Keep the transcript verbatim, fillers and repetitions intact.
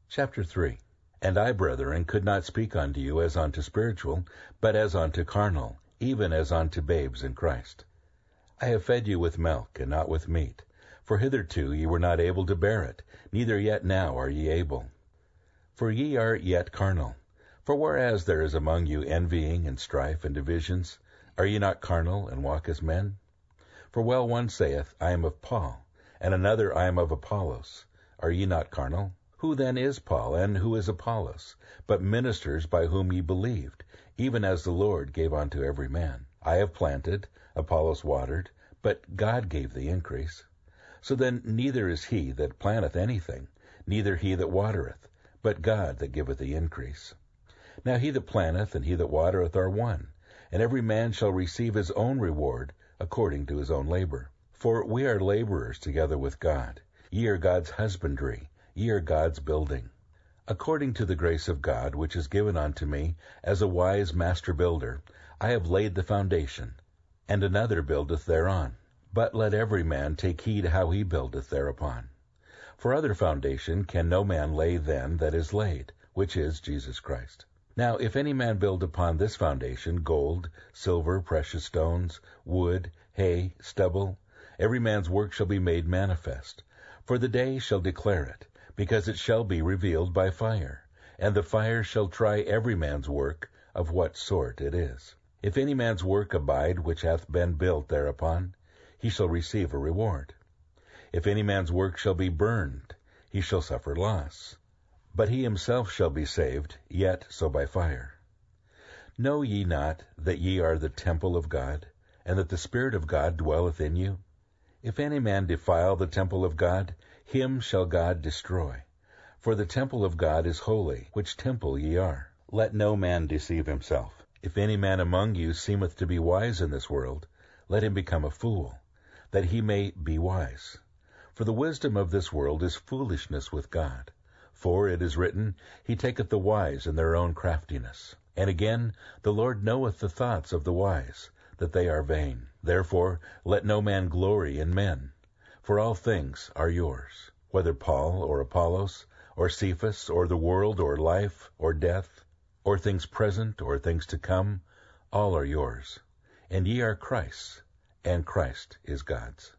Chapter three. And I, brethren, could not speak unto you as unto spiritual, but as unto carnal, even as unto babes in Christ. I have fed you with milk, and not with meat, for hitherto ye were not able to bear it, neither yet now are ye able. For ye are yet carnal. For whereas there is among you envying and strife and divisions, are ye not carnal, and walk as men? For well one saith, I am of Paul, and another, I am of Apollos. Are ye not carnal? Who then is Paul, and who is Apollos, but ministers by whom ye believed, even as the Lord gave unto every man? I have planted, Apollos watered, but God gave the increase. So then neither is he that planteth anything, neither he that watereth, but God that giveth the increase. Now he that planteth and he that watereth are one, and every man shall receive his own reward according to his own labor. For we are laborers together with God. Ye are God's husbandry, ye are God's building. According to the grace of God, which is given unto me, as a wise master builder, I have laid the foundation, and another buildeth thereon. But let every man take heed how he buildeth thereupon. For other foundation can no man lay than that is laid, which is Jesus Christ. Now if any man build upon this foundation gold, silver, precious stones, wood, hay, stubble, every man's work shall be made manifest. For the day shall declare it, because it shall be revealed by fire, and the fire shall try every man's work of what sort it is. If any man's work abide which hath been built thereupon, he shall receive a reward. If any man's work shall be burned, he shall suffer loss. But he himself shall be saved, yet so by fire. Know ye not that ye are the temple of God, and that the Spirit of God dwelleth in you? If any man defile the temple of God, him shall God destroy. For the temple of God is holy, which temple ye are. Let no man deceive himself. If any man among you seemeth to be wise in this world, let him become a fool, that he may be wise. For the wisdom of this world is foolishness with God. For it is written, He taketh the wise in their own craftiness. And again, the Lord knoweth the thoughts of the wise, that they are vain. Therefore let no man glory in men. For all things are yours, whether Paul or Apollos, or Cephas, or the world, or life, or death, or things present, or things to come, all are yours. And ye are Christ's, and Christ is God's.